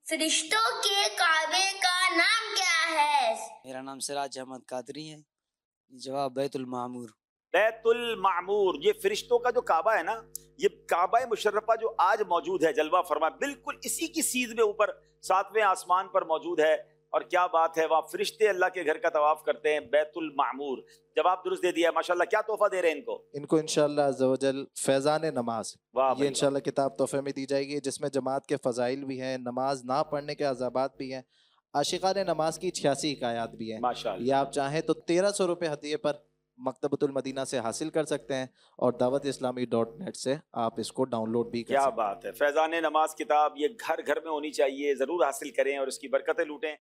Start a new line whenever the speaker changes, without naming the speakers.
फरिश्तों के काबे का नाम क्या है?
मेरा नाम सिराज अहमद कादरी है। जवाब बैतुल मामूर।
बैतुल मामूर, ये फरिश्तों का जो काबा है ना, ये काबा मुशर्रफा जो आज मौजूद है, जलवा फरमा, बिल्कुल इसी की सीध में ऊपर 7वें आसमान पर मौजूद है। और क्या बात है, वहाँ फरिश्ते अल्लाह के घर का तवाफ करते हैं। बैतुल मामूर, जवाब दुरुस्त दे दिया माशाल्लाह। क्या तोहफा दे रहे हैं
इनको इंशाअल्लाह अज़्ज़वजल फैज़ान नमाज, ये इंशाअल्लाह किताब तोहफे में दी जाएगी, जिसमें जमात के फ़ज़ाइल भी हैं, नमाज ना पढ़ने के अज़ाबात भी हैं, आशिकान नमाज की 86 हिकायात भी हैं माशाअल्लाह। ये आप चाहें तो 1300 रुपये हदिये पर मकतबतुल मदीना से हासिल कर सकते हैं और दावत-ए-इस्लामी.net से आप इसको डाउनलोड भी कर सकते हैं।
क्या बात है, फैज़ान नमाज किताब ये घर घर में होनी चाहिए, ज़रूर हासिल करें और इसकी बरकतें लूटें।